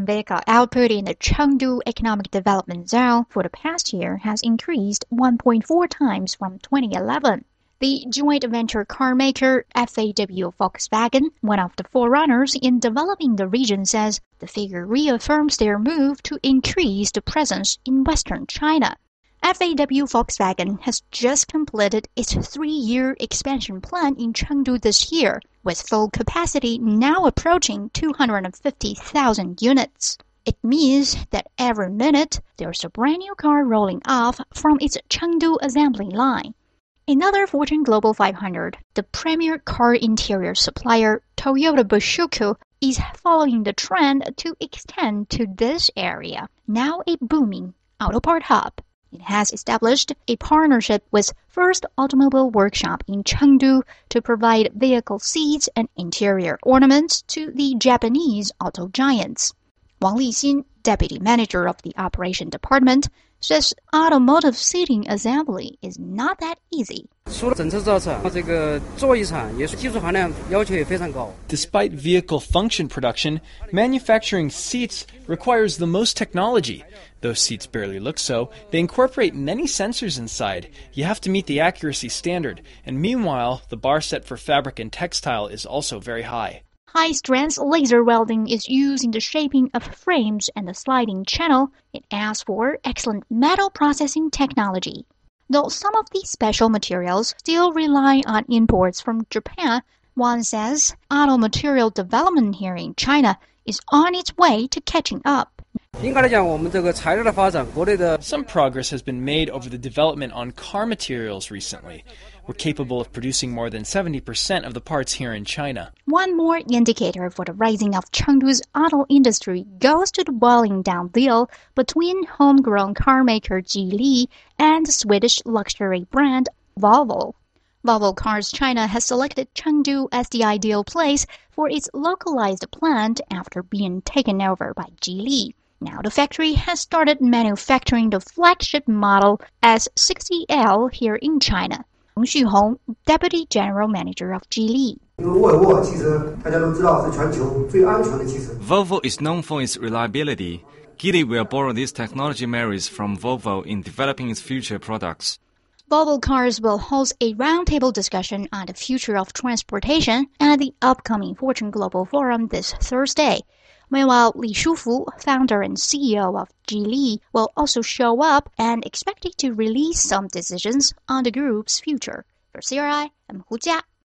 vehicle output in the Chengdu Economic Development Zone for the past year has increased 1.4 times from 2011. The joint venture car maker FAW Volkswagen, one of the forerunners in developing the region, says the figure reaffirms their move to increase the presence in Western China. FAW Volkswagen has just completed its 3-year expansion plan in Chengdu this year, with full capacity now approaching 250,000 units. It means that every minute there's a brand new car rolling off from its Chengdu assembly line. Another Fortune Global 500, the premier car interior supplier Toyota Bushuku, is following the trend to extend to this area, now a booming auto part hub. It has established a partnership with First Automobile Workshop in Chengdu to provide vehicle seats and interior ornaments to the Japanese auto giants. Wang Lixin, deputy manager of the operation department, says automotive seating assembly is not that easy. Despite vehicle function production, manufacturing seats requires the most technology. Those seats barely look so. They incorporate many sensors inside. You have to meet the accuracy standard. And meanwhile, the bar set for fabric and textile is also very high. High-strength laser welding is used in the shaping of frames and the sliding channel. It asks for excellent metal processing technology. Though some of these special materials still rely on imports from Japan, Wang says auto material development here in China is on its way to catching up. Some progress has been made over the development on car materials recently. We're capable of producing more than 70% of the parts here in China. One more indicator for the rising of Chengdu's auto industry goes to the boiling down deal between homegrown car maker Geely and the Swedish luxury brand Volvo. Volvo Cars China has selected Chengdu as the ideal place for its localized plant after being taken over by Geely. Now the factory has started manufacturing the flagship model S60L here in China. Hong Xuhong, Deputy General Manager of Geely. Volvo is known for its reliability. Geely will borrow these technology merits from Volvo in developing its future products. Volvo Cars will host a roundtable discussion on the future of transportation at the upcoming Fortune Global Forum this Thursday. Meanwhile, Li Shufu, founder and CEO of Geely, will also show up and expected to release some decisions on the group's future. For CRI, I'm Hu Jia.